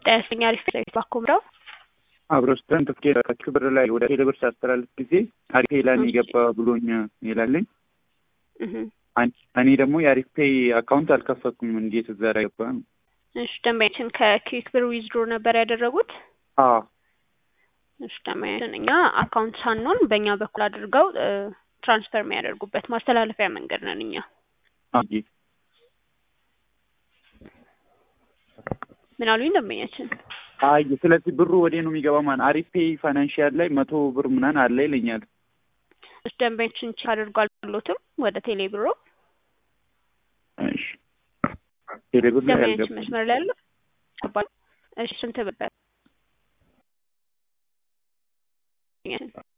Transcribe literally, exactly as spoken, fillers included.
ጠያስኛ አሪፍ ባኮምራው አብሮስተን ተከታተልኩ ብር ላይ ወደ ቴሌብር ሳስተላልፍ ጊዜ አሪፍ ላን ይገባ ብሎኛ ይላልኝ እህ እኔ ደግሞ የአሪፍ ፔይ አካውንት አልከፈትኩም እንዴት እዛ ላይ ገባ እሺ ደንበኛችን ከኩዊክ ብር ዊዝድሮ ነበር ያደረጉት አዎ እሺ ደንበኛኛ አካውንት ሳንሆን በእኛ በኩል አድርገው ትራንስፈር የሚያደርጉበት ማስተላለፊያ መንገድ ነን እኛ አጂ ምን አሉኝ ደንበኛችን አይ ስለዚህ ብሩ ወዴ ነው የሚገባው ማን አሪፍ ፔይ ፋይናንሻል ላይ መቶ ብር ምናን አለ ይለኛል እሺ ደንበኛችን አድርጓል ብሎትም ወደ ቴሌ ብሮ እሺ ቴሌ ብር ላይ ያልገባ መስመር ላይ ያለው እሺ ስንት ብር